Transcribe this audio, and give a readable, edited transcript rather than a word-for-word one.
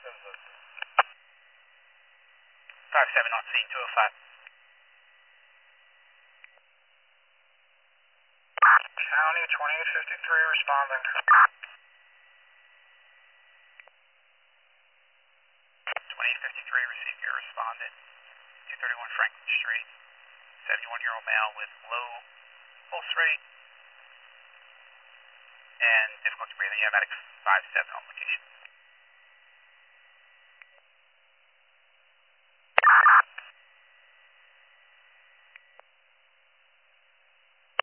57 on scene, 205. County 2853 responding. 2853 received your respondent. 231 Franklin Street. 71-year-old male with low pulse rate and difficulty breathing. Medic 5-7 on location.